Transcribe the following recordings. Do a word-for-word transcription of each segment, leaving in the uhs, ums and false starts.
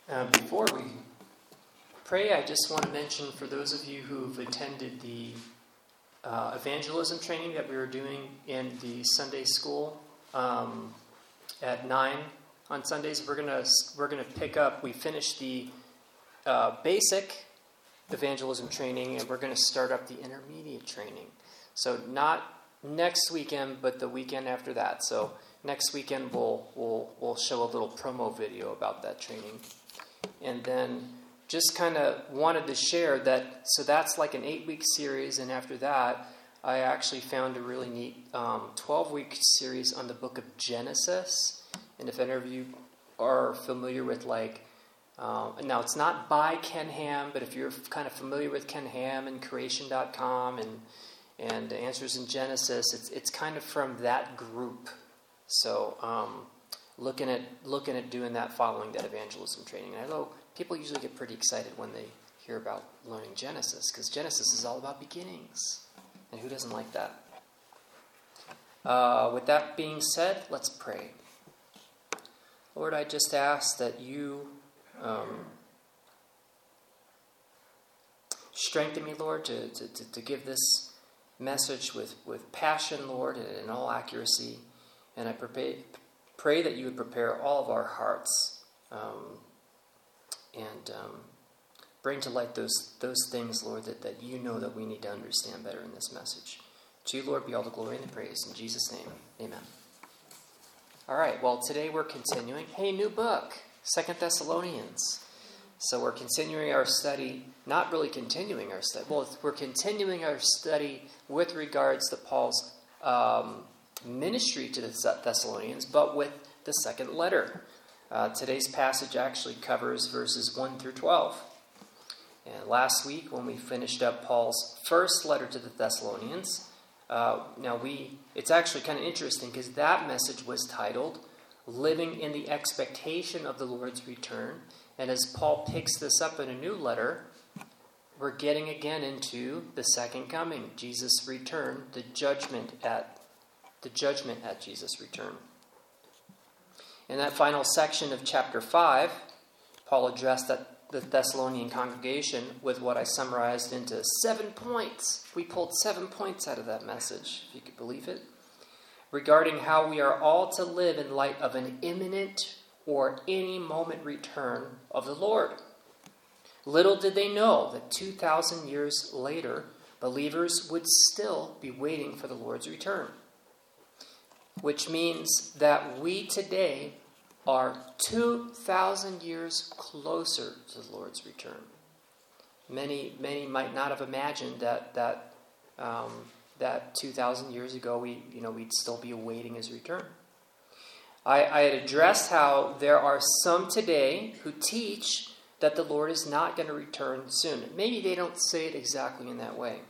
Um, before we pray, I just want to mention for those of you who've attended the uh, evangelism training that we were doing in the Sunday school um, at nine on Sundays, we're gonna we're gonna pick up. We finished the uh, basic evangelism training, and we're gonna start up the intermediate training. So not next weekend, but the weekend after that. So next weekend we'll we'll we'll show a little promo video about that training. And then just kind of wanted to share that, so that's like an eight-week series, and after that, I actually found a really neat um, twelve-week series on the book of Genesis. And if any of you are familiar with, like, um, now it's not by Ken Ham, but if you're kind of familiar with Ken Ham and creation dot com and and Answers in Genesis, it's it's kind of from that group. So um, looking at looking at doing that following that evangelism training. And I know people usually get pretty excited when they hear about learning Genesis, because Genesis is all about beginnings. And who doesn't like that? Uh, with that being said, let's pray. Lord, I just ask that you um, strengthen me, Lord, to, to, to give this message with, with passion, Lord, and in all accuracy. And I pray, pray that you would prepare all of our hearts um, and um, bring to light those those things, Lord, that, that you know that we need to understand better in this message. To you, Lord, be all the glory and the praise. In Jesus' name, amen. All right, well, today we're continuing. Hey, new book, Second Thessalonians. So we're continuing our study, not really continuing our study. Well, we're continuing our study with regards to Paul's um, ministry to the Thessalonians, but with the second letter. Uh, today's passage actually covers verses one through twelve. And last week, when we finished up Paul's first letter to the Thessalonians, uh, now we, it's actually kind of interesting because that message was titled, Living in the Expectation of the Lord's Return. And as Paul picks this up in a new letter, we're getting again into the second coming, Jesus' return, the judgment at the judgment at Jesus' return. In that final section of chapter five, Paul addressed that the Thessalonian congregation with what I summarized into seven points. We pulled seven points out of that message, if you could believe it, regarding how we are all to live in light of an imminent or any moment return of the Lord. Little did they know that two thousand years later, believers would still be waiting for the Lord's return. Which means that we today are two thousand years closer to the Lord's return. Many, many might not have imagined that that um, that two thousand years ago we, you know, we'd still be awaiting His return. I, I had addressed how there are some today who teach that the Lord is not going to return soon. Maybe they don't say it exactly in that way.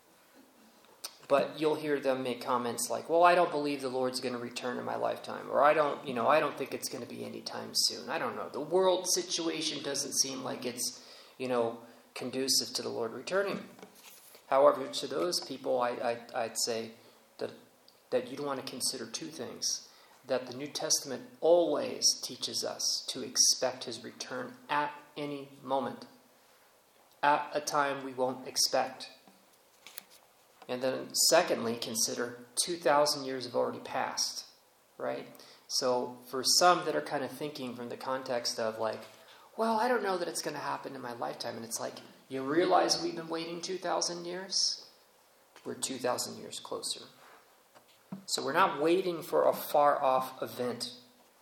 But you'll hear them make comments like, well, I don't believe the Lord's going to return in my lifetime. Or I don't, you know, I don't think it's going to be anytime soon. I don't know. The world situation doesn't seem like it's, you know, conducive to the Lord returning. However, to those people, I, I, I'd say that, that you'd want to consider two things. That the New Testament always teaches us to expect His return at any moment. At a time we won't expect. And then secondly, consider two thousand years have already passed, right? So for some that are kind of thinking from the context of like, well, I don't know that it's going to happen in my lifetime. And it's like, you realize we've been waiting two thousand years? We're two thousand years closer. So we're not waiting for a far-off event.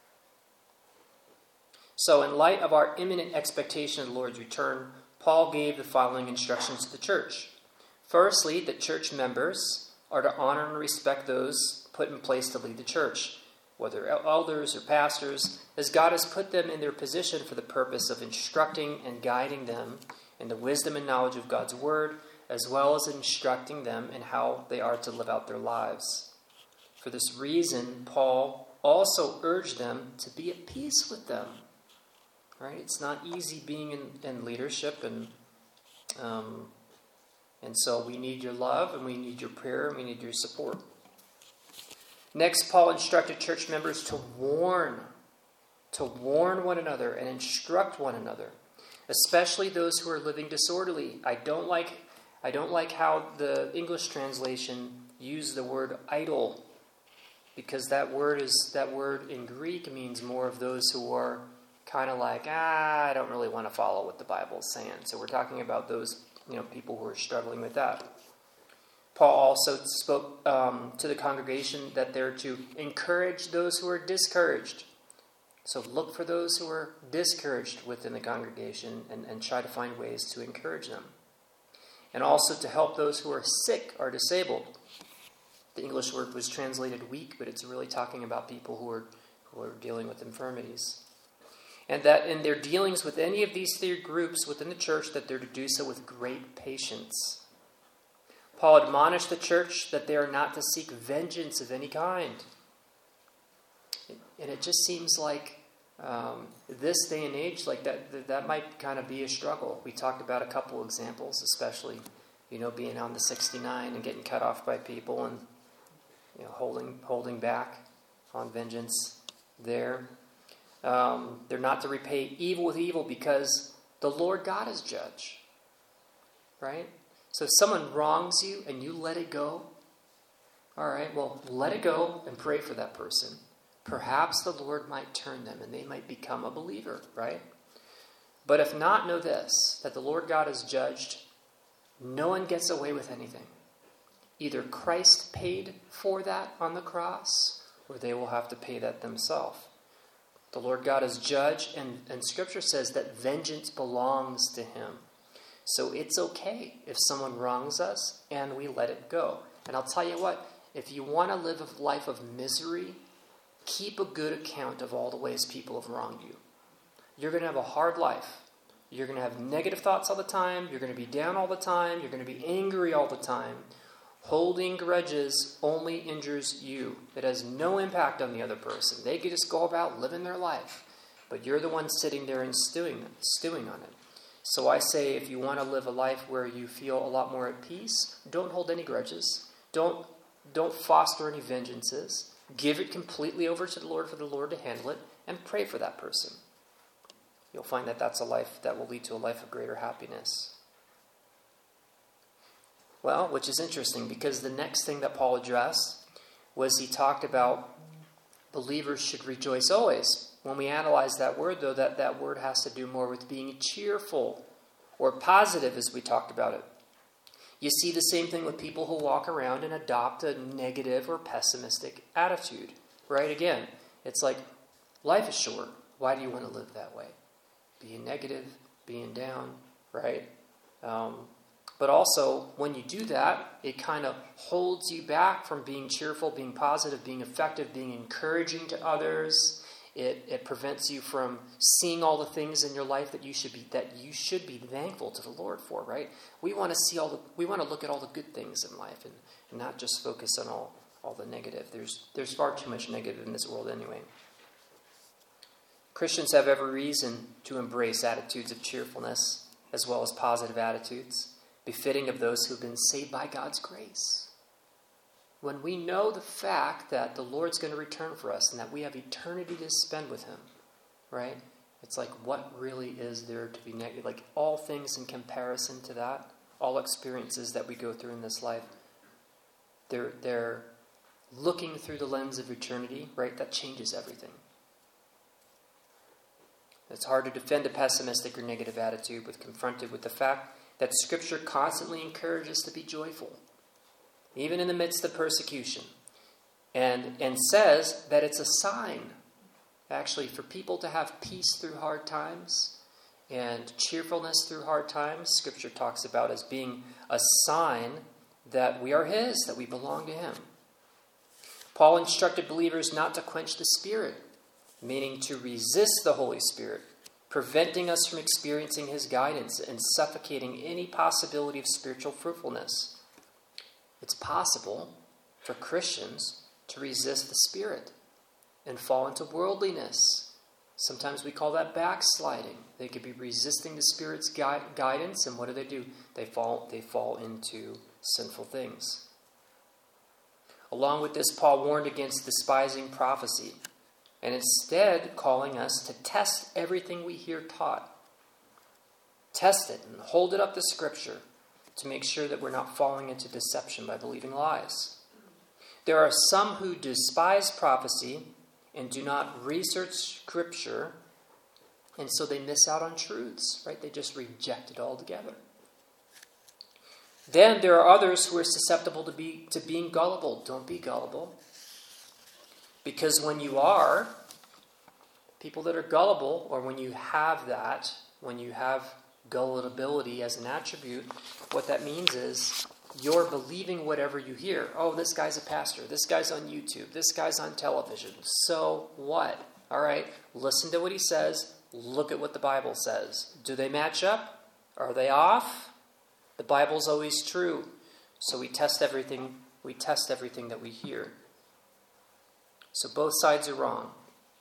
So in light of our imminent expectation of the Lord's return, Paul gave the following instructions to the church. Firstly, that church members are to honor and respect those put in place to lead the church, whether elders or pastors, as God has put them in their position for the purpose of instructing and guiding them in the wisdom and knowledge of God's word, as well as instructing them in how they are to live out their lives. For this reason, Paul also urged them to be at peace with them. Right? It's not easy being in, in leadership, and um, and so we need your love, and we need your prayer, and we need your support. Next, Paul instructed church members to warn to warn one another and instruct one another, especially those who are living disorderly. I don't like I don't like how the English translation used the word idle, because that word is that word in Greek means more of those who are kind of like, ah, I don't really want to follow what the Bible is saying. So we're talking about those, you know, people who are struggling with that. Paul also spoke um, to the congregation that they're to encourage those who are discouraged. So look for those who are discouraged within the congregation and, and try to find ways to encourage them. And also to help those who are sick or disabled. The English word was translated weak, but it's really talking about people who are, who are dealing with infirmities. And that in their dealings with any of these three groups within the church, that they're to do so with great patience. Paul admonished the church that they are not to seek vengeance of any kind. And it just seems like um, this day and age, like that, that that might kind of be a struggle. We talked about a couple examples, especially, you know, being on the sixty-nine and getting cut off by people and, you know, holding holding back on vengeance there. Um, they're not to repay evil with evil because the Lord God is judge. Right? So if someone wrongs you and you let it go, all right, well, let it go and pray for that person. Perhaps the Lord might turn them and they might become a believer, right? But if not, know this, that the Lord God is judged. No one gets away with anything. Either Christ paid for that on the cross, or they will have to pay that themselves. The Lord God is judge, and, and Scripture says that vengeance belongs to him. So it's okay if someone wrongs us and we let it go. And I'll tell you what, if you want to live a life of misery, keep a good account of all the ways people have wronged you. You're going to have a hard life. You're going to have negative thoughts all the time. You're going to be down all the time. You're going to be angry all the time. Holding grudges only injures you. It has no impact on the other person. They can just go about living their life. But you're the one sitting there and stewing, stewing on it. So I say, if you want to live a life where you feel a lot more at peace, don't hold any grudges. Don't, don't foster any vengeances. Give it completely over to the Lord for the Lord to handle it, and pray for that person. You'll find that that's a life that will lead to a life of greater happiness. Well, which is interesting, because the next thing that Paul addressed was he talked about believers should rejoice always. When we analyze that word, though, that, that word has to do more with being cheerful or positive, as we talked about it. You see the same thing with people who walk around and adopt a negative or pessimistic attitude, right? Again, it's like, life is short. Why do you want to live that way? Being negative, being down, right? Um, but also, when you do that, it kind of holds you back from being cheerful, being positive, being effective, being encouraging to others. It, it prevents you from seeing all the things in your life that you should be that you should be thankful to the Lord for, right? We want to see all the we want to look at all the good things in life and, and not just focus on all, all the negative. There's there's far too much negative in this world anyway. Christians have every reason to embrace attitudes of cheerfulness as well as positive attitudes, befitting of those who have been saved by God's grace. When we know the fact that the Lord's going to return for us and that we have eternity to spend with him, right? It's like, what really is there to be negative? Like, all things in comparison to that, all experiences that we go through in this life, they're, they're looking through the lens of eternity, right? That changes everything. It's hard to defend a pessimistic or negative attitude when confronted with the fact that Scripture constantly encourages us to be joyful, even in the midst of persecution, and, and says that it's a sign, actually, for people to have peace through hard times and cheerfulness through hard times. Scripture talks about as being a sign that we are his, that we belong to him. Paul instructed believers not to quench the Spirit, meaning to resist the Holy Spirit, preventing us from experiencing his guidance and suffocating any possibility of spiritual fruitfulness. It's possible for Christians to resist the Spirit and fall into worldliness. Sometimes we call that backsliding. They could be resisting the Spirit's gui- guidance, and what do they do? They fall, they fall into sinful things. Along with this, Paul warned against despising prophecy. and instead calling us to test everything we hear taught. Test it and hold it up to Scripture to make sure that we're not falling into deception by believing lies. There are some who despise prophecy and do not research Scripture, and so they miss out on truths, right? They just reject it altogether. Then there are others who are susceptible to be to being gullible. Don't be gullible. Because when you are, people that are gullible, or when you have that, when you have gullibility as an attribute, what that means is you're believing whatever you hear. Oh, this guy's a pastor. This guy's on YouTube. This guy's on television. So what? All right, listen to what he says. Look at what the Bible says. Do they match up? Are they off? The Bible's always true. So we test everything, we test everything that we hear. So both sides are wrong.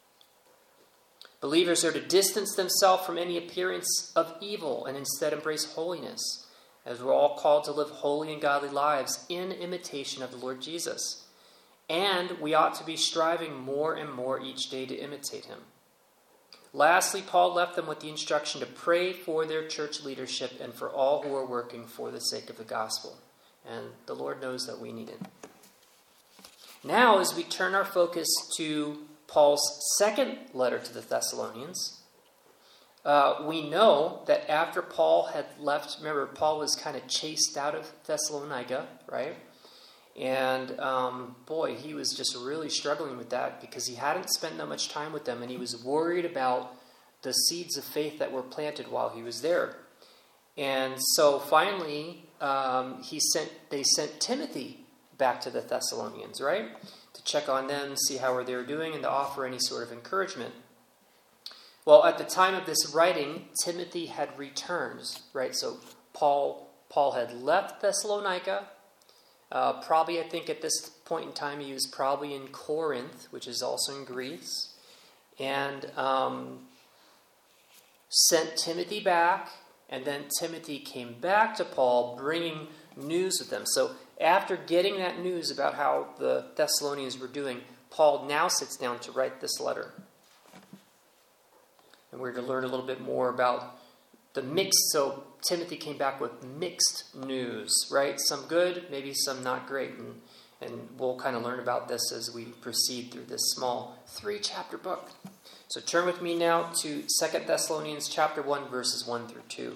Believers are to distance themselves from any appearance of evil and instead embrace holiness, as we're all called to live holy and godly lives in imitation of the Lord Jesus. And we ought to be striving more and more each day to imitate him. Lastly, Paul left them with the instruction to pray for their church leadership and for all who are working for the sake of the gospel. And the Lord knows that we need it. Now, as we turn our focus to Paul's second letter to the Thessalonians, uh, we know that after Paul had left, remember, Paul was kind of chased out of Thessalonica, right? And um, boy, he was just really struggling with that because he hadn't spent that much time with them, and he was worried about the seeds of faith that were planted while he was there. And so finally, um, he sent they sent Timothy back to the Thessalonians, right? To check on them, see how they were doing, and to offer any sort of encouragement. Well, at the time of this writing, Timothy had returned, right? So Paul Paul had left Thessalonica. Uh, probably, I think at this point in time, he was probably in Corinth, which is also in Greece, and um, sent Timothy back, and then Timothy came back to Paul, bringing news with them. So after getting that news about how the Thessalonians were doing, Paul now sits down to write this letter. And we're going to learn a little bit more about the mixed, so Timothy came back with mixed news, right? Some good, maybe some not great. And, and we'll kind of learn about this as we proceed through this small three-chapter book. So turn with me now to Second Thessalonians chapter one, verses one through two.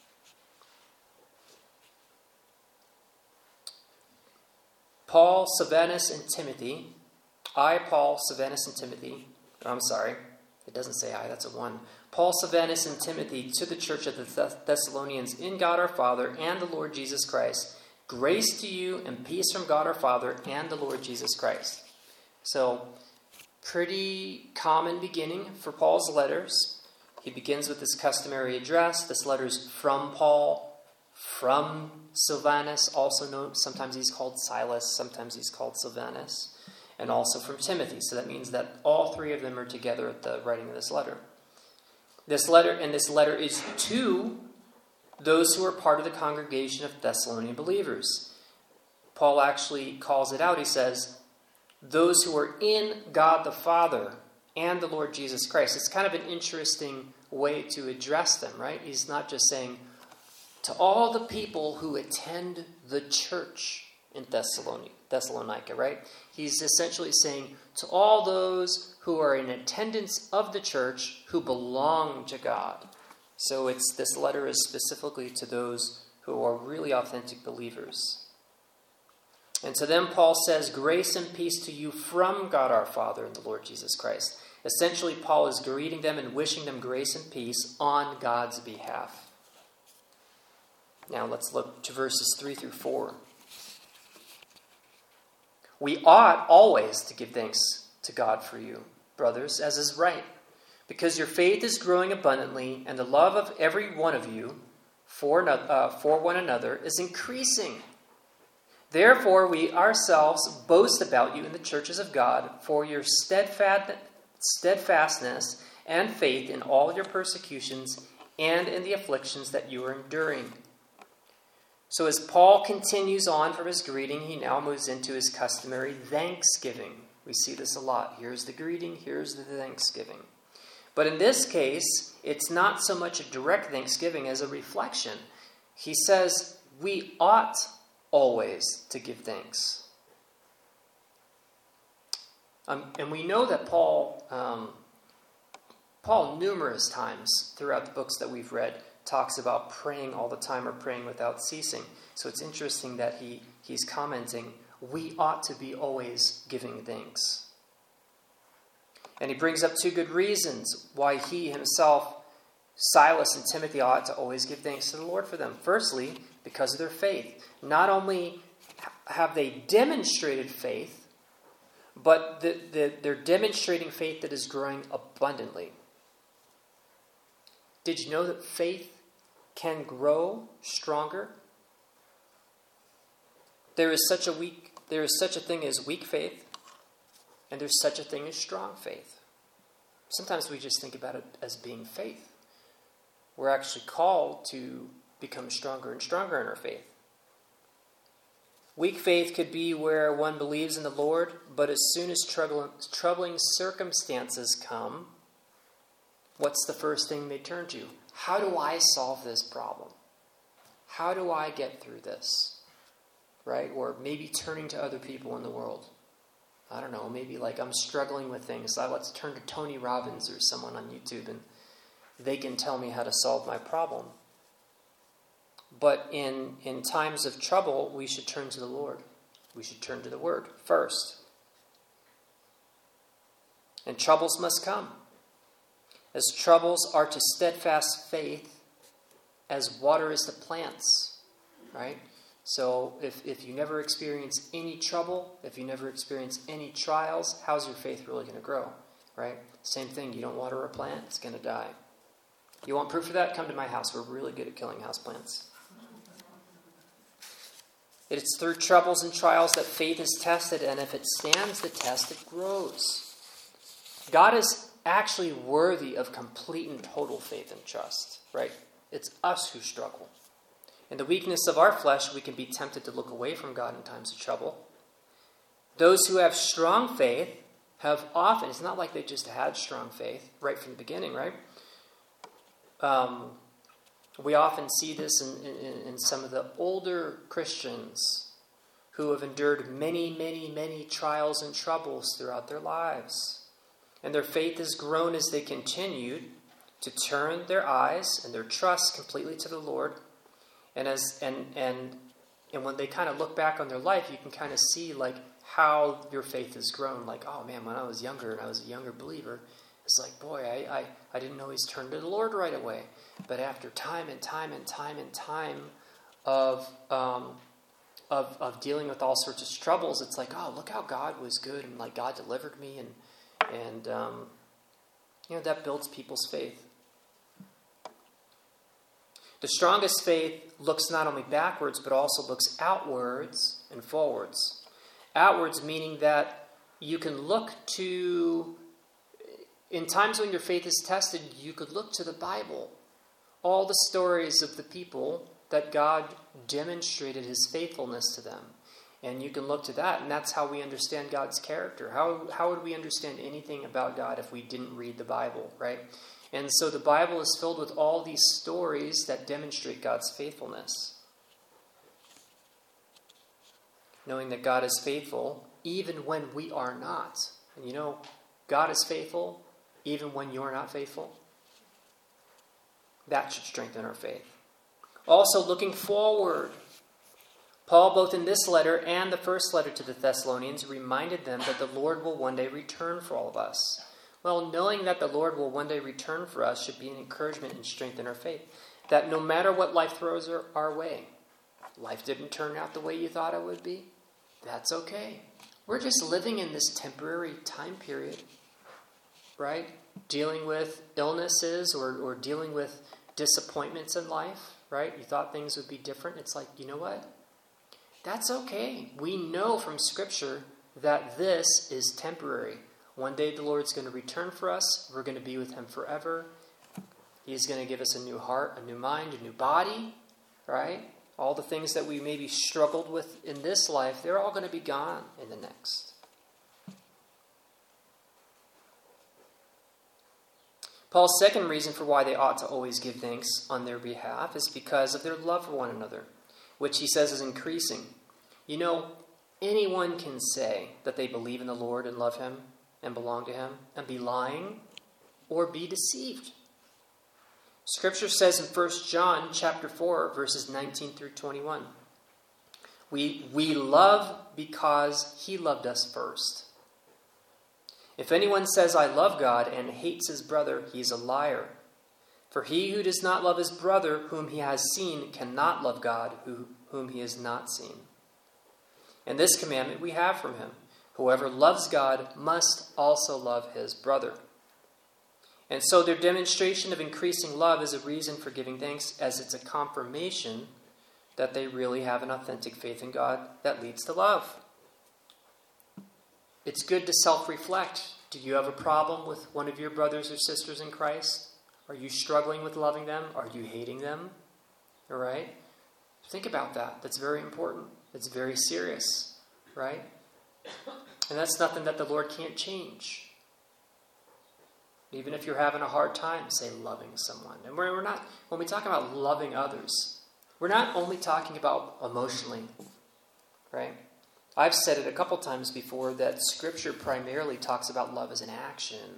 Paul, Silvanus, and Timothy. I, Paul, Silvanus, and Timothy. I'm sorry, it doesn't say I, that's a one. Paul, Silvanus, and Timothy to the church of the Thessalonians in God our Father and the Lord Jesus Christ. Grace to you and peace from God our Father and the Lord Jesus Christ. So, pretty common beginning for Paul's letters. He begins with this customary address. This letter's from Paul, from Silvanus, also known, sometimes he's called Silas, sometimes he's called Silvanus, and also from Timothy. So that means that all three of them are together at the writing of this letter. This letter, and this letter is to those who are part of the congregation of Thessalonian believers. Paul actually calls it out. He says, those who are in God the Father and the Lord Jesus Christ. It's kind of an interesting way to address them, right? He's not just saying, to all the people who attend the church in Thessalonica, Thessalonica, right? He's essentially saying, to all those who are in attendance of the church who belong to God. So it's this letter is specifically to those who are really authentic believers. And to them, Paul says, grace and peace to you from God our Father and the Lord Jesus Christ. Essentially, Paul is greeting them and wishing them grace and peace on God's behalf. Now let's look to verses three through four. We ought always to give thanks to God for you, brothers, as is right, because your faith is growing abundantly, and the love of every one of you for, uh, for one another is increasing. Therefore, we ourselves boast about you in the churches of God for your steadfast, steadfastness and faith in all your persecutions and in the afflictions that you are enduring. So as Paul continues on from his greeting, he now moves into his customary thanksgiving, We see this a lot. Here's the greeting, here's the thanksgiving. But in this case, it's not so much a direct thanksgiving as a reflection. He says, we ought always to give thanks. Um, and we know that Paul, um, Paul numerous times throughout the books that we've read, talks about praying all the time or praying without ceasing. So it's interesting that he, he's commenting, we ought to be always giving thanks. And he brings up two good reasons why he himself, Silas and Timothy, ought to always give thanks to the Lord for them. Firstly, because of their faith. Not only have they demonstrated faith, but the, the, they're demonstrating faith that is growing abundantly. Did you know that faith can grow stronger? There is such a weak, there is such a thing as weak faith, and there's such a thing as strong faith. Sometimes we just think about it as being faith. We're actually called to become stronger and stronger in our faith. Weak faith could be where one believes in the Lord, but as soon as troubling, troubling circumstances come, what's the first thing they turn to? How do I solve this problem? How do I get through this? Right? Or maybe turning to other people in the world. I don't know, maybe like I'm struggling with things. So let's turn to Tony Robbins or someone on YouTube and they can tell me how to solve my problem. But in, in times of trouble, we should turn to the Lord. We should turn to the Word first. And troubles must come. As troubles are to steadfast faith, as water is to plants. Right? So if, if you never experience any trouble, if you never experience any trials, how's your faith really going to grow? Right? Same thing, you don't water a plant, it's going to die. You want proof of that? Come to my house. We're really good at killing houseplants. It's through troubles and trials that faith is tested, and if it stands the test, it grows. God is actually worthy of complete and total faith and trust, right? It's us who struggle. In the weakness of our flesh, we can be tempted to look away from God in times of trouble. Those who have strong faith have often, it's not like they just had strong faith right from the beginning, right? Um, we often see this in, in, in some of the older Christians who have endured many, many, many trials and troubles throughout their lives. And their faith has grown as they continued to turn their eyes and their trust completely to the Lord. And as and and and when they kind of look back on their life, you can kind of see like how your faith has grown. Like, oh man, when I was younger and I was a younger believer, it's like, boy, I, I, I didn't always turn to the Lord right away. But after time and time and time and time of um, of of dealing with all sorts of troubles, it's like, oh, look how God was good and like God delivered me, and and um, you know, that builds people's faith. The strongest faith looks not only backwards, but also looks outwards and forwards. Outwards meaning that you can look to, in times when your faith is tested, you could look to the Bible. All the stories of the people that God demonstrated his faithfulness to them. And you can look to that, and that's how we understand God's character. How, how would we understand anything about God if we didn't read the Bible, right? And so the Bible is filled with all these stories that demonstrate God's faithfulness. Knowing that God is faithful even when we are not. And you know, God is faithful even when you're not faithful. That should strengthen our faith. Also, looking forward. Paul, both in this letter and the first letter to the Thessalonians, reminded them that the Lord will one day return for all of us. Well, knowing that the Lord will one day return for us should be an encouragement and strength in our faith. That no matter what life throws our, our way, life didn't turn out the way you thought it would be, that's okay. We're just living in this temporary time period, right? Dealing with illnesses or, or dealing with disappointments in life, right? You thought things would be different. It's like, you know what? That's okay. We know from Scripture that this is temporary. One day the Lord's going to return for us. We're going to be with him forever. He's going to give us a new heart, a new mind, a new body, right? All the things that we maybe struggled with in this life, they're all going to be gone in the next. Paul's second reason for why they ought to always give thanks on their behalf is because of their love for one another, which he says is increasing. You know, anyone can say that they believe in the Lord and love him and belong to him and be lying or be deceived. Scripture says in First John chapter four, verses nineteen through twenty-one, we, we love because he loved us first. If anyone says, I love God, and hates his brother, he is a liar. For he who does not love his brother whom he has seen cannot love God who, whom he has not seen. And this commandment we have from him: whoever loves God must also love his brother. And so their demonstration of increasing love is a reason for giving thanks, as it's a confirmation that they really have an authentic faith in God that leads to love. It's good to self-reflect. Do you have a problem with one of your brothers or sisters in Christ? Are you struggling with loving them? Are you hating them? All right? Think about that. That's very important. It's very serious, right? And that's nothing that the Lord can't change. Even if you're having a hard time, say, loving someone. And we're, we're not, when we talk about loving others, we're not only talking about emotionally, right? I've said it a couple times before that Scripture primarily talks about love as an action.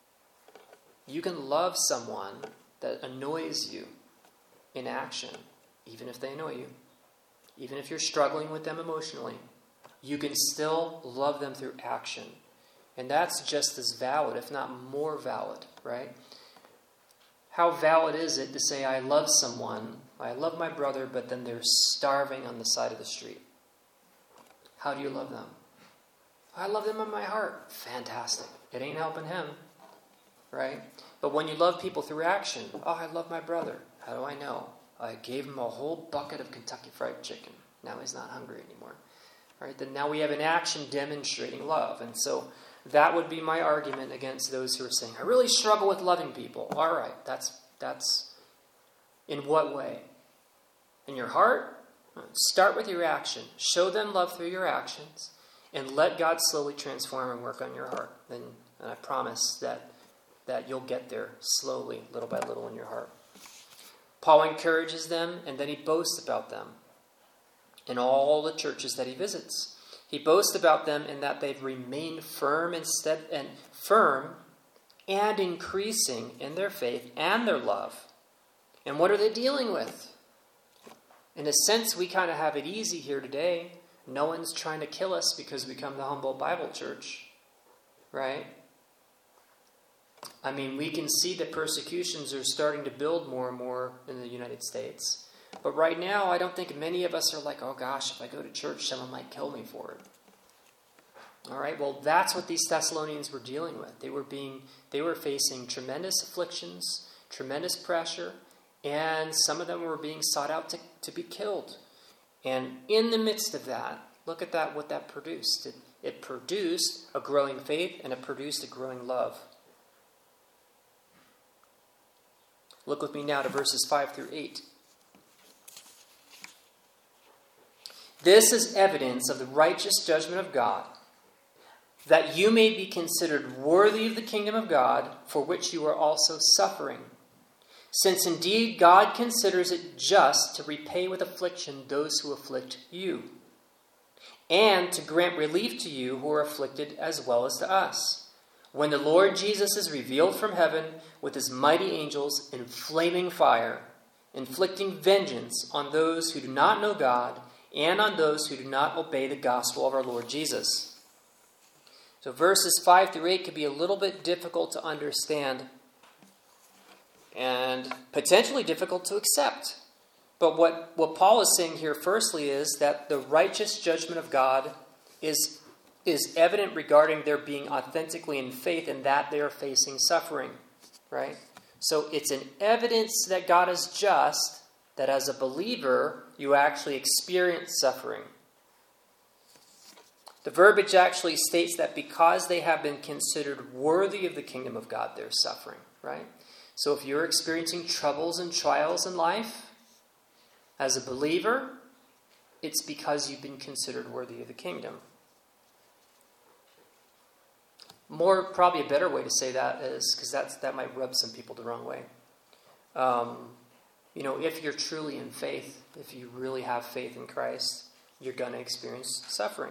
You can love someone that annoys you in action, even if they annoy you. Even if you're struggling with them emotionally, you can still love them through action. And that's just as valid, if not more valid, right? How valid is it to say, I love someone, I love my brother, but then they're starving on the side of the street? How do you love them? I love them in my heart. Fantastic. It ain't helping him, right? But when you love people through action, oh, I love my brother. How do I know? I gave him a whole bucket of Kentucky Fried Chicken. Now he's not hungry anymore. Right? Then now we have an action demonstrating love. And so that would be my argument against those who are saying, I really struggle with loving people. All right, that's that's in what way? In your heart? Start with your action. Show them love through your actions, and let God slowly transform and work on your heart. And, and I promise that, that you'll get there slowly, little by little in your heart. Paul encourages them, and then he boasts about them in all the churches that he visits. He boasts about them in that they've remained firm and stead and firm and increasing in their faith and their love. And what are they dealing with? In a sense, we kind of have it easy here today. No one's trying to kill us because we come to Humboldt Bible Church, right? I mean, we can see that persecutions are starting to build more and more in the United States. But right now, I don't think many of us are like, oh gosh, if I go to church, someone might kill me for it. All right, well, that's what these Thessalonians were dealing with. They were being, they were facing tremendous afflictions, tremendous pressure, and some of them were being sought out to, to be killed. And in the midst of that, look at that, what that produced. It, it produced a growing faith, and it produced a growing love. Look with me now to verses five through eight. This is evidence of the righteous judgment of God, that you may be considered worthy of the kingdom of God, for which you are also suffering. Since indeed God considers it just to repay with affliction those who afflict you, and to grant relief to you who are afflicted as well as to us, when the Lord Jesus is revealed from heaven with his mighty angels in flaming fire, inflicting vengeance on those who do not know God and on those who do not obey the gospel of our Lord Jesus. So verses five through eight could be a little bit difficult to understand and potentially difficult to accept. But what, what Paul is saying here firstly is that the righteous judgment of God is, is evident regarding their being authentically in faith and that they are facing suffering, right? So it's an evidence that God is just, that as a believer, you actually experience suffering. The verbiage actually states that because they have been considered worthy of the kingdom of God, they're suffering, right? So if you're experiencing troubles and trials in life, as a believer, it's because you've been considered worthy of the kingdom. More, probably a better way to say that is, because that's that might rub some people the wrong way. Um, you know, if you're truly in faith, if you really have faith in Christ, you're going to experience suffering.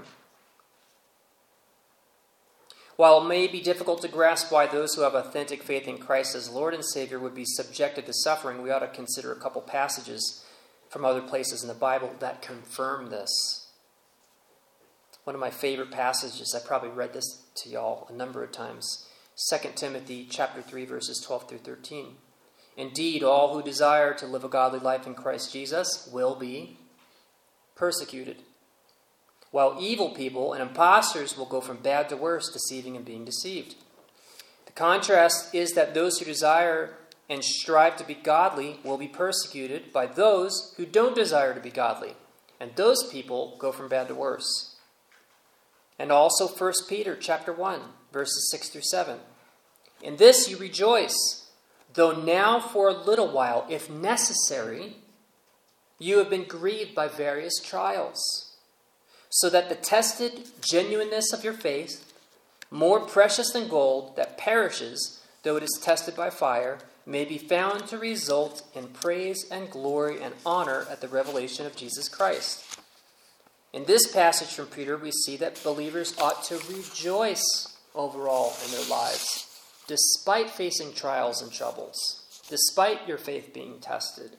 While it may be difficult to grasp why those who have authentic faith in Christ as Lord and Savior would be subjected to suffering, we ought to consider a couple passages from other places in the Bible that confirm this. One of my favorite passages, I probably read this to y'all a number of times, Second Timothy chapter three, verses twelve through thirteen. Indeed, all who desire to live a godly life in Christ Jesus will be persecuted, while evil people and impostors will go from bad to worse, deceiving and being deceived. The contrast is that those who desire and strive to be godly will be persecuted by those who don't desire to be godly, and those people go from bad to worse. And also First Peter chapter one, verses six through seven. In this you rejoice, though now for a little while, if necessary, you have been grieved by various trials, so that the tested genuineness of your faith, more precious than gold that perishes, though it is tested by fire, may be found to result in praise and glory and honor at the revelation of Jesus Christ. In this passage from Peter, we see that believers ought to rejoice overall in their lives, despite facing trials and troubles, despite your faith being tested.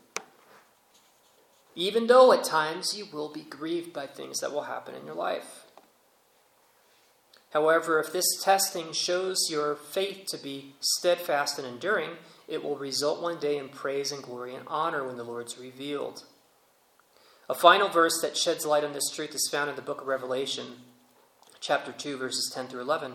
Even though at times you will be grieved by things that will happen in your life. However, if this testing shows your faith to be steadfast and enduring, it will result one day in praise and glory and honor when the Lord's revealed. A final verse that sheds light on this truth is found in the book of Revelation, chapter two, verses ten through eleven.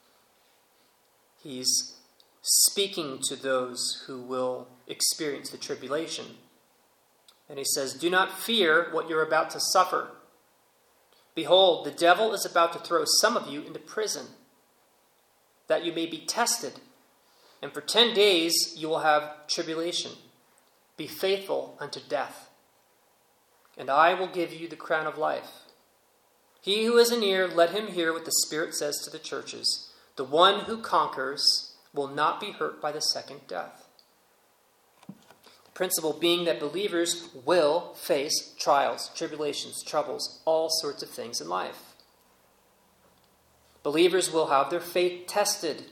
He's speaking to those who will experience the tribulation. And he says, "Do not fear what you're about to suffer. Behold, the devil is about to throw some of you into prison, that you may be tested. And for ten days you will have tribulation. Be faithful unto death, and I will give you the crown of life. He who has an ear, let him hear what the Spirit says to the churches. The one who conquers will not be hurt by the second death." The principle being that believers will face trials, tribulations, troubles, all sorts of things in life. Believers will have their faith tested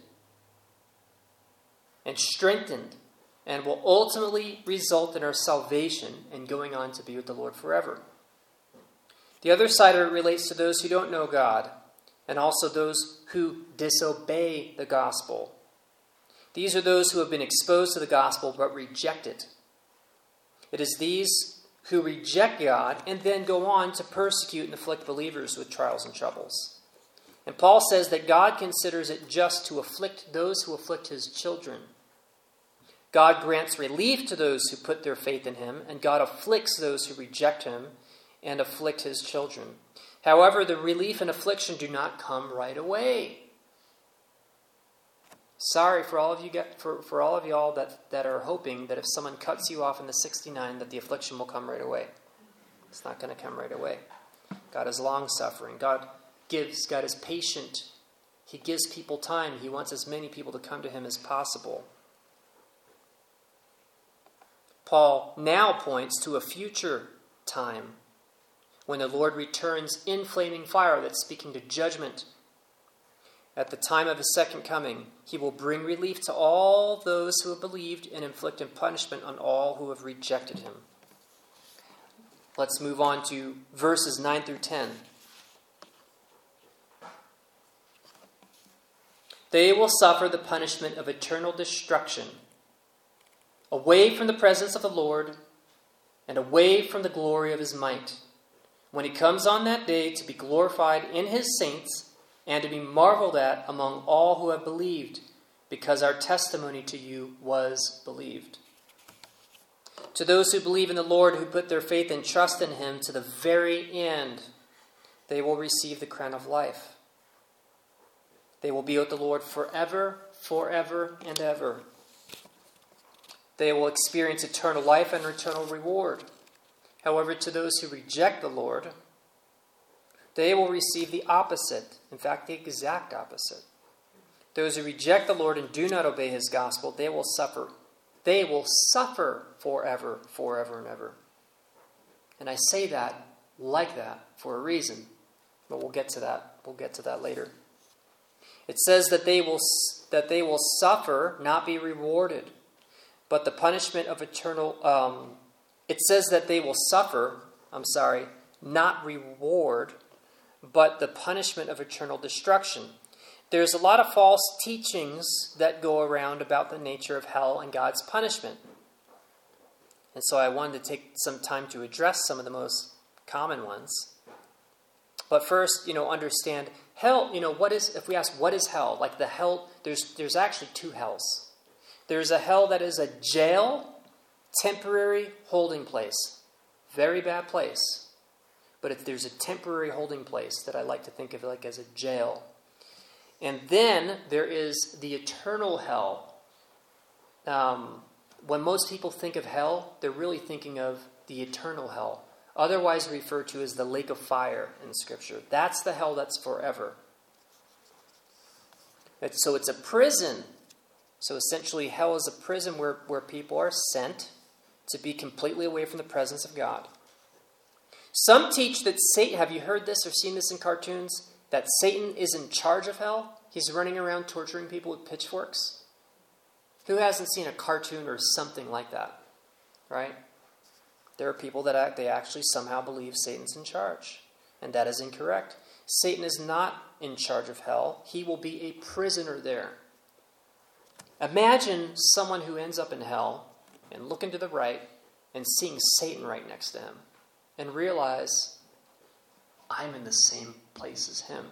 and strengthened, and will ultimately result in our salvation and going on to be with the Lord forever. The other side of it relates to those who don't know God, and also those who disobey the gospel. These are those who have been exposed to the gospel but reject it. It is these who reject God and then go on to persecute and afflict believers with trials and troubles. And Paul says that God considers it just to afflict those who afflict his children. God grants relief to those who put their faith in him, and God afflicts those who reject him and afflict his children. However, the relief and affliction do not come right away. Sorry for all of you get, for, for all of y'all that, that are hoping that if someone cuts you off in the sixty-nine that the affliction will come right away. It's not going to come right away. God is long-suffering. God gives, God is patient. He gives people time. He wants as many people to come to him as possible. Paul now points to a future time when the Lord returns in flaming fire that's speaking to judgment. At the time of his second coming, he will bring relief to all those who have believed and inflict punishment on all who have rejected him. Let's move on to verses nine through ten. They will suffer the punishment of eternal destruction, away from the presence of the Lord and away from the glory of his might, when he comes on that day to be glorified in his saints and to be marveled at among all who have believed, because our testimony to you was believed. To those who believe in the Lord, who put their faith and trust in him to the very end, they will receive the crown of life. They will be with the Lord forever, forever, and ever. They will experience eternal life and eternal reward. However, to those who reject the Lord, they will receive the opposite. In fact, the exact opposite. those who reject the Lord and do not obey his gospel, they will suffer. They will suffer forever, forever and ever. And I say that like that for a reason. But we'll get to that. We'll get to that later. It says that they will that they will suffer, not be rewarded. But the punishment of eternal... Um, it says that they will suffer, I'm sorry, not reward, but the punishment of eternal destruction. There's a lot of false teachings that go around about the nature of hell and God's punishment. And so I wanted to take some time to address some of the most common ones. But first, you know, understand hell, you know, what is, if we ask what is hell? Like the hell, there's there's actually two hells. There's a hell that is a jail, temporary holding place. Very bad place. But if there's a temporary holding place that I like to think of like as a jail. And then there is the eternal hell. Um, when most people think of hell, they're really thinking of the eternal hell, otherwise referred to as the lake of fire in Scripture. That's the hell that's forever. It's, so it's a prison. So essentially hell is a prison where, where people are sent to be completely away from the presence of God. Some teach that Satan, have you heard this or seen this in cartoons? That Satan is in charge of hell? He's running around torturing people with pitchforks? Who hasn't seen a cartoon or something like that? Right? There are people that act, they actually somehow believe Satan's in charge. And that is incorrect. Satan is not in charge of hell. He will be a prisoner there. Imagine someone who ends up in hell and looking to the right and seeing Satan right next to him and realize, I'm in the same place as him.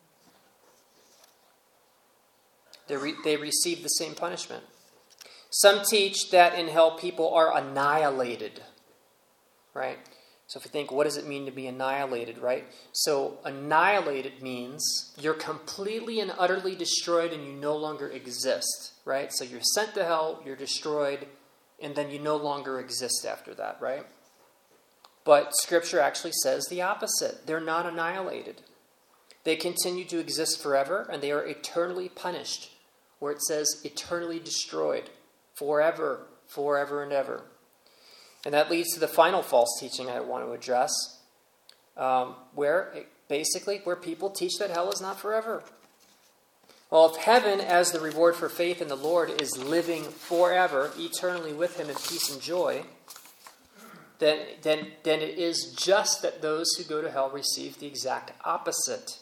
They, re- they receive the same punishment. Some teach that in hell people are annihilated. Right? So if you think, what does it mean to be annihilated, right? So annihilated means you're completely and utterly destroyed and you no longer exist, right? So you're sent to hell, you're destroyed, and then you no longer exist after that, right? But Scripture actually says the opposite. They're not annihilated. They continue to exist forever, and they are eternally punished, where it says eternally destroyed, forever, forever and ever. And that leads to the final false teaching I want to address, um, where it, basically where people teach that hell is not forever. Well, if heaven, as the reward for faith in the Lord, is living forever, eternally with him in peace and joy, then, then, then it is just that those who go to hell receive the exact opposite.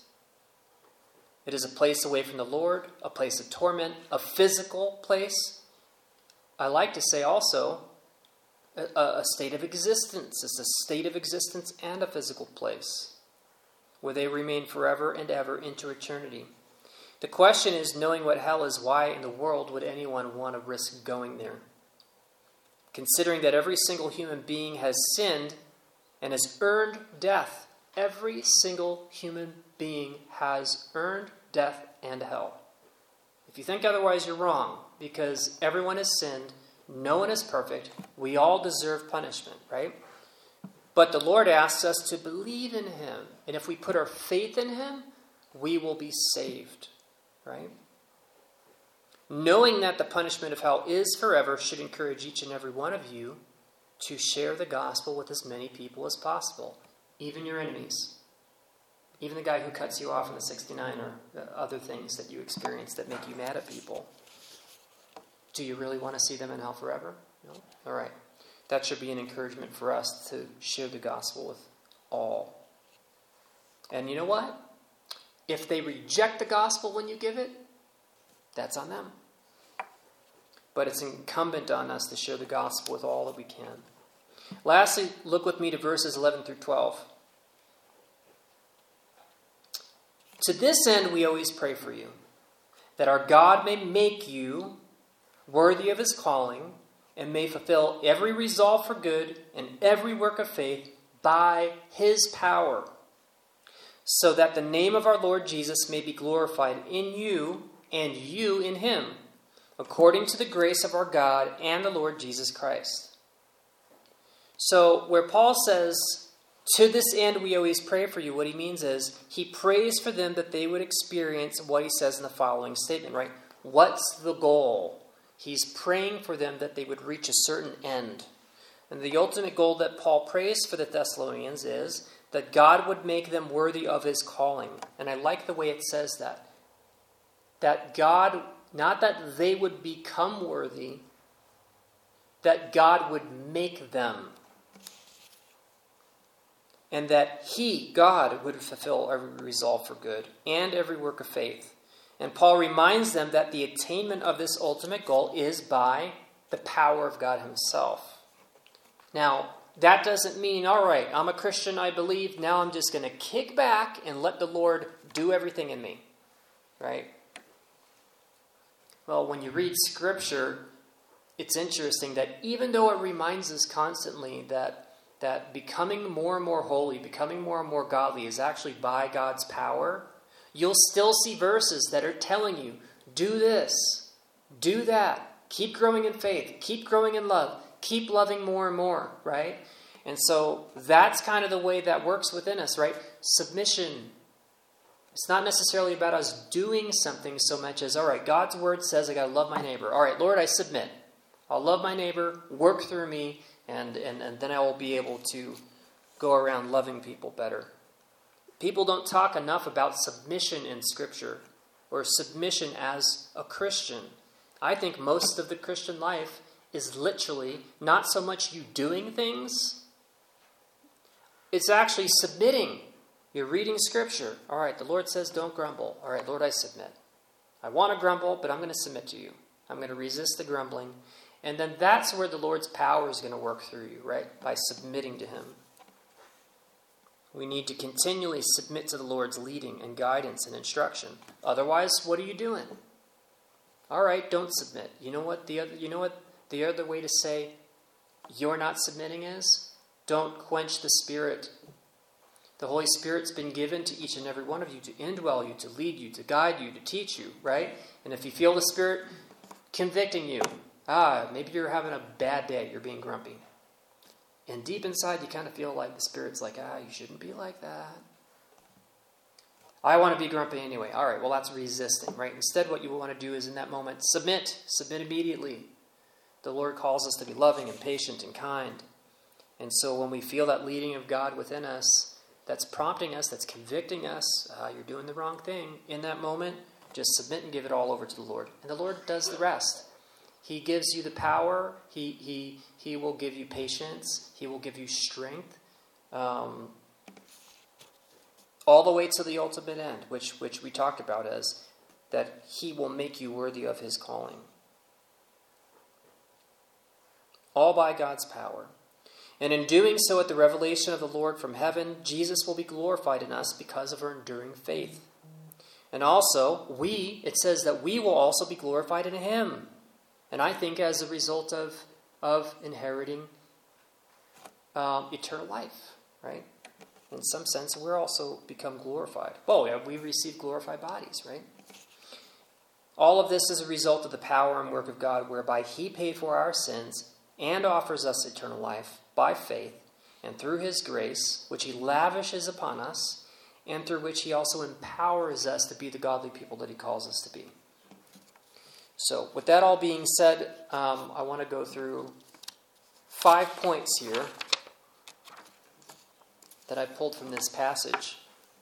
It is a place away from the Lord, a place of torment, a physical place. I like to say also, a, a state of existence. It's a state of existence and a physical place where they remain forever and ever into eternity. The question is, knowing what hell is, why in the world would anyone want to risk going there? Considering that every single human being has sinned and has earned death. Every single human being has earned death and hell. If you think otherwise, you're wrong, because everyone has sinned. No one is perfect. We all deserve punishment, right? But the Lord asks us to believe in him. And if we put our faith in him, we will be saved, right? Knowing that the punishment of hell is forever should encourage each and every one of you to share the gospel with as many people as possible, even your enemies. Even the guy who cuts you off in the sixty-nine or other things that you experience that make you mad at people. Do you really want to see them in hell forever? No? All right. That should be an encouragement for us to share the gospel with all. And you know what? If they reject the gospel when you give it, that's on them. But it's incumbent on us to share the gospel with all that we can. Lastly, look with me to verses eleven through twelve. To this end we always pray for you, that our God may make you worthy of his calling, and may fulfill every resolve for good and every work of faith by his power, so that the name of our Lord Jesus may be glorified in you and you in him, according to the grace of our God and the Lord Jesus Christ. So where Paul says To this end, we always pray for you. What he means is he prays for them that they would experience what he says in the following statement, right? What's the goal? He's praying for them that they would reach a certain end. And the ultimate goal that Paul prays for the Thessalonians is that God would make them worthy of his calling. And I like the way it says that. That God, not that they would become worthy, that God would make them. And that he, God, would fulfill every resolve for good and every work of faith. And Paul reminds them that the attainment of this ultimate goal is by the power of God himself. Now, that doesn't mean, all right, I'm a Christian, I believe, now I'm just going to kick back and let the Lord do everything in me. Right? Well, when you read Scripture, it's interesting that even though it reminds us constantly that that becoming more and more holy, becoming more and more godly is actually by God's power, you'll still see verses that are telling you, do this, do that, keep growing in faith, keep growing in love, keep loving more and more, right? And so that's kind of the way that works within us, right? Submission. It's not necessarily about us doing something so much as, all right, God's word says I got to love my neighbor. All right, Lord, I submit. I'll love my neighbor, work through me, and, and, and then I will be able to go around loving people better. People don't talk enough about submission in Scripture or submission as a Christian. I think most of the Christian life is literally not so much you doing things. It's actually submitting. You're reading Scripture. All right, the Lord says don't grumble. All right, Lord, I submit. I want to grumble, but I'm going to submit to you. I'm going to resist the grumbling. And then that's where the Lord's power is going to work through you, right? By submitting to him. We need to continually submit to the Lord's leading and guidance and instruction. Otherwise, what are you doing? All right, don't submit. You know what the other, you know what the other way to say you're not submitting is? Don't quench the Spirit. The Holy Spirit's been given to each and every one of you to indwell you, to lead you, to guide you, to teach you, right? And if you feel the Spirit convicting you, ah, maybe you're having a bad day, you're being grumpy. And deep inside, you kind of feel like the Spirit's like, ah, you shouldn't be like that. I want to be grumpy anyway. All right, well, that's resisting, right? Instead, what you want to do is in that moment, submit. Submit immediately. The Lord calls us to be loving and patient and kind. And so when we feel that leading of God within us, that's prompting us, that's convicting us, uh, you're doing the wrong thing. In that moment, just submit and give it all over to the Lord. And the Lord does the rest. He gives you the power. He he he will give you patience. He will give you strength, um, all the way to the ultimate end, which which we talked about as that he will make you worthy of his calling. All by God's power. And in doing so, at the revelation of the Lord from heaven, Jesus will be glorified in us because of our enduring faith. And also, we, it says that we will also be glorified in him. And I think as a result of, of inheriting um, eternal life, right? In some sense, we're also become glorified. Oh, yeah, we receive glorified bodies, right? All of this is a result of the power and work of God, whereby he paid for our sins and offers us eternal life by faith and through his grace, which he lavishes upon us, and through which he also empowers us to be the godly people that he calls us to be. So, with that all being said, um, I want to go through five points here that I pulled from this passage.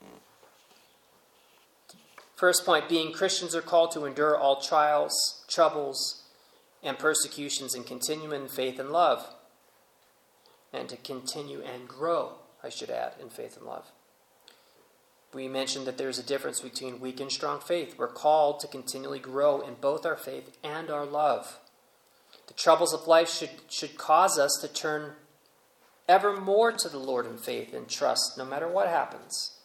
First point being, Christians are called to endure all trials, troubles, and persecutions and continue in faith and love. And to continue and grow, I should add, in faith and love. We mentioned that there's a difference between weak and strong faith. We're called to continually grow in both our faith and our love. The troubles of life should, should cause us to turn ever more to the Lord in faith and trust, no matter what happens.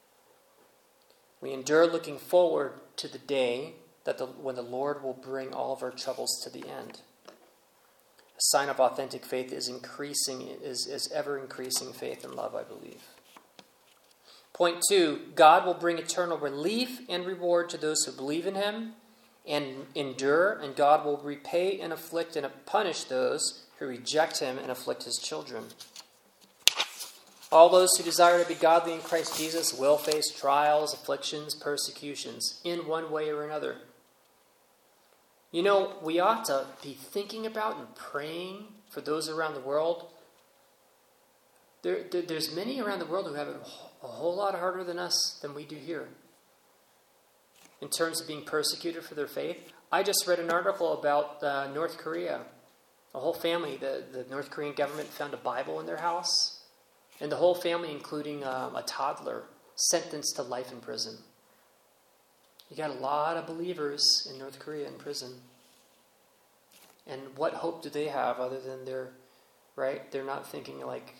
We endure looking forward to the day that the, when the Lord will bring all of our troubles to the end. A sign of authentic faith is increasing, is, is ever increasing faith and love, I believe. Point two, God will bring eternal relief and reward to those who believe in him and endure, and God will repay and afflict and punish those who reject him and afflict his children. All those who desire to be godly in Christ Jesus will face trials, afflictions, persecutions, in one way or another. You know, we ought to be thinking about and praying for those around the world. There, there, there's many around the world who have it a whole lot harder than us, than we do here, in terms of being persecuted for their faith. I just read an article about uh, North Korea. A whole family, the, the North Korean government found a Bible in their house. And the whole family, including um, a toddler, sentenced to life in prison. You got a lot of believers in North Korea in prison. And what hope do they have other than they're, right? They're not thinking like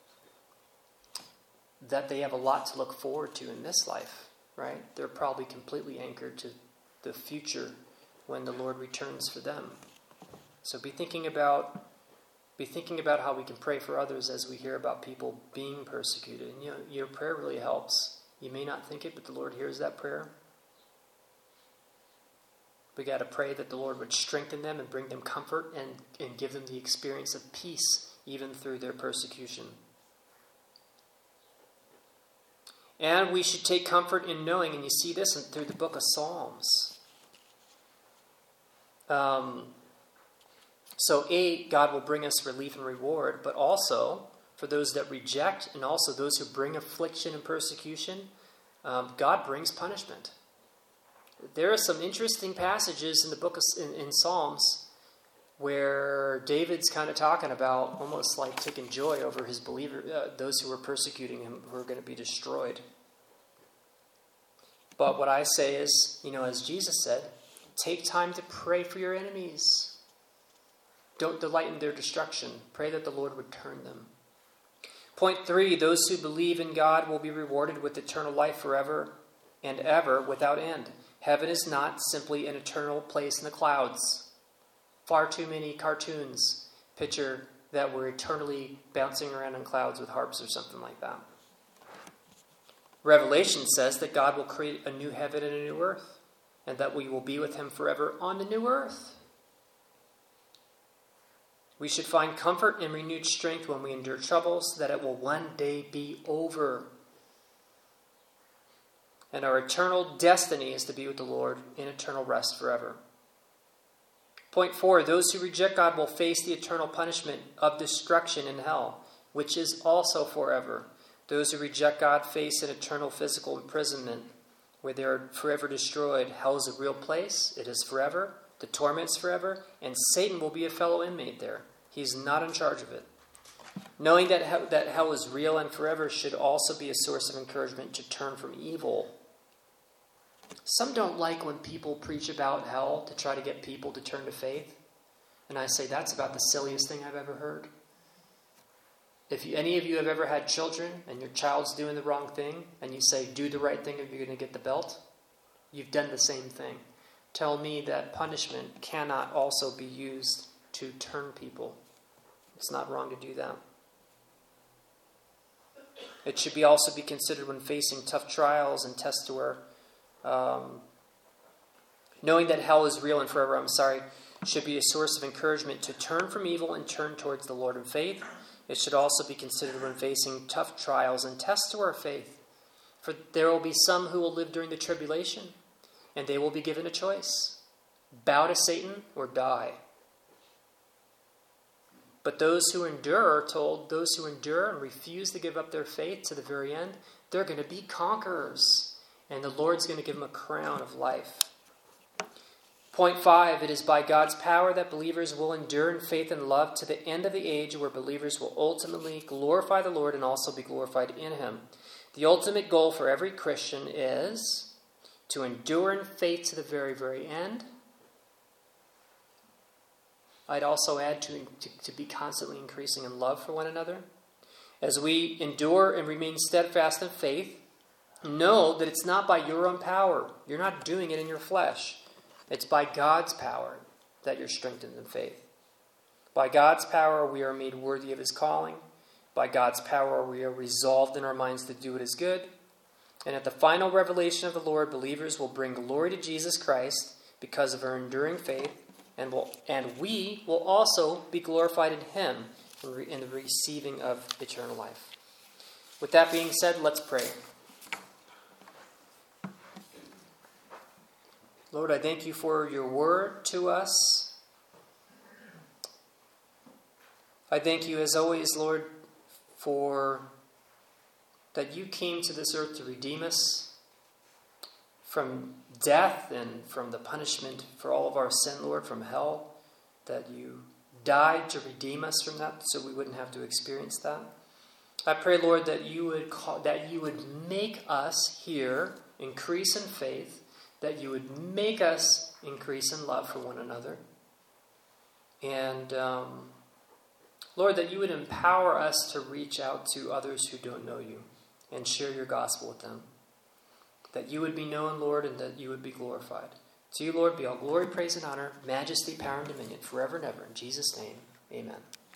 that they have a lot to look forward to in this life, right? They're probably completely anchored to the future when the Lord returns for them. So be thinking about Be thinking about how we can pray for others as we hear about people being persecuted. And you know, your prayer really helps. You may not think it, but the Lord hears that prayer. We got to pray that the Lord would strengthen them and bring them comfort and, and give them the experience of peace even through their persecution. And we should take comfort in knowing, and you see this in, through the book of Psalms. Um... So, A, God will bring us relief and reward, but also, for those that reject and also those who bring affliction and persecution, um, God brings punishment. There are some interesting passages in the book of in, in Psalms where David's kind of talking about almost like taking joy over his believer, uh, those who are persecuting him, who are going to be destroyed. But what I say is, you know, as Jesus said, take time to pray for your enemies. Don't delight in their destruction. Pray that the Lord would turn them. Point three, those who believe in God will be rewarded with eternal life forever and ever without end. Heaven is not simply an eternal place in the clouds. Far too many cartoons picture that we're eternally bouncing around in clouds with harps or something like that. Revelation says that God will create a new heaven and a new earth, and that we will be with him forever on the new earth. We should find comfort and renewed strength when we endure troubles, that it will one day be over. And our eternal destiny is to be with the Lord in eternal rest forever. Point four, those who reject God will face the eternal punishment of destruction in hell, which is also forever. Those who reject God face an eternal physical imprisonment where they are forever destroyed. Hell is a real place. It is forever. The torment's forever, and Satan will be a fellow inmate there. He's not in charge of it. Knowing that hell, that hell is real and forever should also be a source of encouragement to turn from evil. Some don't like when people preach about hell to try to get people to turn to faith. And I say that's about the silliest thing I've ever heard. If you, any of you have ever had children and your child's doing the wrong thing and you say, do the right thing or you're going to get the belt, you've done the same thing. Tell me that punishment cannot also be used to turn people. It's not wrong to do that. It should be also be considered when facing tough trials and tests to where, um, knowing that hell is real and forever, I'm sorry, should be a source of encouragement to turn from evil and turn towards the Lord in faith. It should also be considered when facing tough trials and tests to our faith. For there will be some who will live during the tribulation, and they will be given a choice. Bow to Satan or die. But those who endure are told, those who endure and refuse to give up their faith to the very end, they're going to be conquerors. And the Lord's going to give them a crown of life. Point five, it is by God's power that believers will endure in faith and love to the end of the age, where believers will ultimately glorify the Lord and also be glorified in him. The ultimate goal for every Christian is to endure in faith to the very, very end. I'd also add to, to, to be constantly increasing in love for one another. As we endure and remain steadfast in faith, know that it's not by your own power. You're not doing it in your flesh. It's by God's power that you're strengthened in faith. By God's power, we are made worthy of his calling. By God's power, we are resolved in our minds to do what is good. And at the final revelation of the Lord, believers will bring glory to Jesus Christ because of our enduring faith. And, will, and we will also be glorified in him in, re, in the receiving of eternal life. With that being said, let's pray. Lord, I thank you for your word to us. I thank you, as always, Lord, for that you came to this earth to redeem us from death and from the punishment for all of our sin, Lord, from hell, that you died to redeem us from that so we wouldn't have to experience that. I pray, Lord, that you would call, that you would make us here increase in faith, that you would make us increase in love for one another. And, um, Lord, that you would empower us to reach out to others who don't know you and share your gospel with them. That you would be known, Lord, and that you would be glorified. To you, Lord, be all glory, praise, and honor, majesty, power, and dominion, forever and ever. In Jesus' name, amen.